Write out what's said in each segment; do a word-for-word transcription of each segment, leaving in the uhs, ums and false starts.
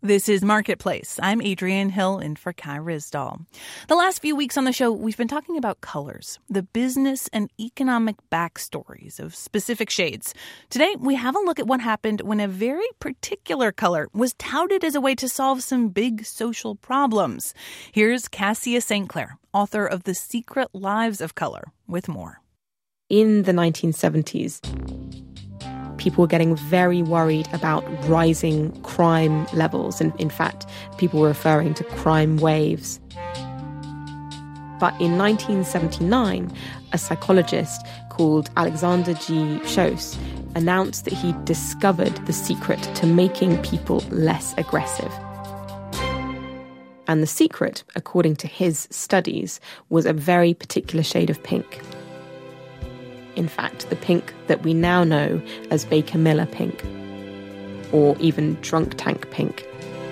This is Marketplace. I'm Adrienne Hill in for Kai Ryssdal. The last few weeks on the show, we've been talking about colors, the business and economic backstories of specific shades. Today, we have a look at what happened when a very particular color was touted as a way to solve some big social problems. Here's Cassia Saint Clair, author of The Secret Lives of Color, with more. In the nineteen seventies, people were getting very worried about rising crime levels. And in fact, people were referring to crime waves. But in nineteen seventy-nine, a psychologist called Alexander G. Schoess announced that he discovered the secret to making people less aggressive. And the secret, according to his studies, was a very particular shade of pink. In fact, the pink that we now know as Baker Miller pink, or even drunk tank pink.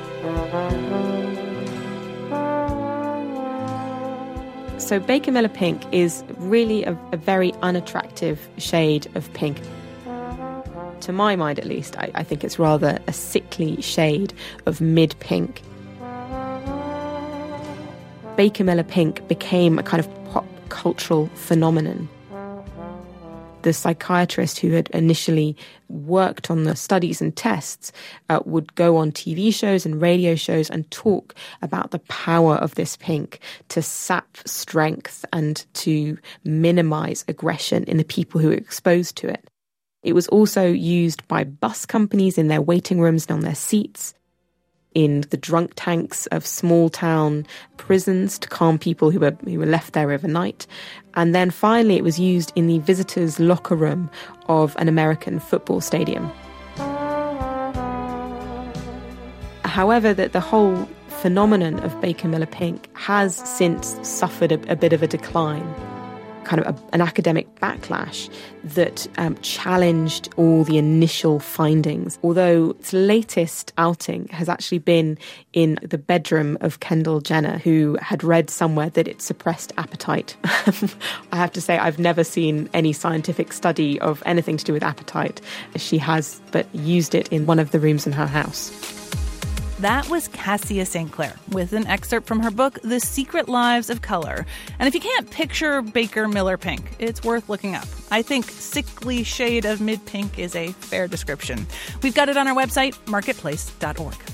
So Baker Miller pink is really a, a very unattractive shade of pink. To my mind, at least, I, I think it's rather a sickly shade of mid-pink. Baker Miller pink became a kind of pop cultural phenomenon. The psychiatrist who had initially worked on the studies and tests uh, would go on T V shows and radio shows and talk about the power of this pink to sap strength and to minimize aggression in the people who were exposed to it. It was also used by bus companies in their waiting rooms and on their seats, in the drunk tanks of small-town prisons to calm people who were who were left there overnight. And then finally it was used in the visitors' locker room of an American football stadium. However, that the whole phenomenon of Baker Miller pink has since suffered a, a bit of a decline, kind of a, an academic backlash that um, challenged all the initial findings, although its latest outing has actually been in the bedroom of Kendall Jenner, who had read somewhere that it suppressed appetite. I have to say, I've never seen any scientific study of anything to do with appetite. She has, but used it in one of the rooms in her house. That was Cassia Saint Clair with an excerpt from her book, The Secret Lives of Color. And if you can't picture Baker Miller pink, it's worth looking up. I think sickly shade of mid-pink is a fair description. We've got it on our website, marketplace dot org.